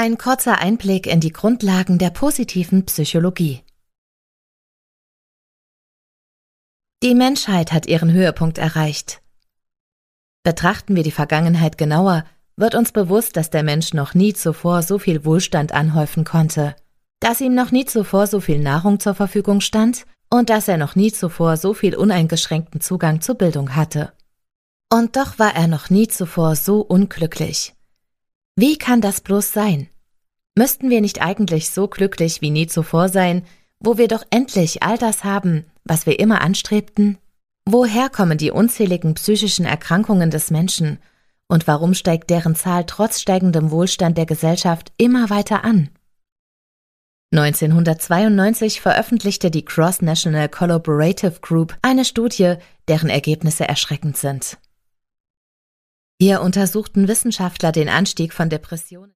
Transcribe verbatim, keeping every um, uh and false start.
Ein kurzer Einblick in die Grundlagen der positiven Psychologie. Die Menschheit hat ihren Höhepunkt erreicht. Betrachten wir die Vergangenheit genauer, wird uns bewusst, dass der Mensch noch nie zuvor so viel Wohlstand anhäufen konnte, dass ihm noch nie zuvor so viel Nahrung zur Verfügung stand und dass er noch nie zuvor so viel uneingeschränkten Zugang zur Bildung hatte. Und doch war er noch nie zuvor so unglücklich. Wie kann das bloß sein? Müssten wir nicht eigentlich so glücklich wie nie zuvor sein, wo wir doch endlich all das haben, was wir immer anstrebten? Woher kommen die unzähligen psychischen Erkrankungen des Menschen und warum steigt deren Zahl trotz steigendem Wohlstand der Gesellschaft immer weiter an? neunzehnhundertzweiundneunzig veröffentlichte die Cross-National Collaborative Group eine Studie, deren Ergebnisse erschreckend sind. Hier untersuchten Wissenschaftler den Anstieg von Depressionen